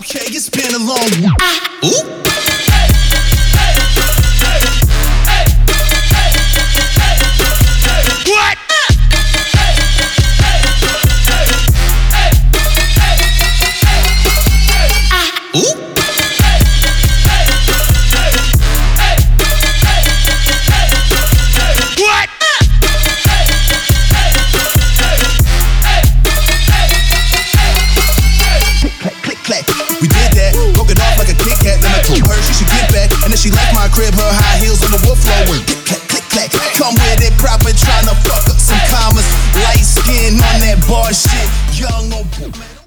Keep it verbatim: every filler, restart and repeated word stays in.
Okay, it's been a long week. Ooh. What? Ooh. What? Click, click, clack. We did that, broke it off like a Kit Kat. Then I told her she should get back, and then she left my crib, her high heels on the wood floor.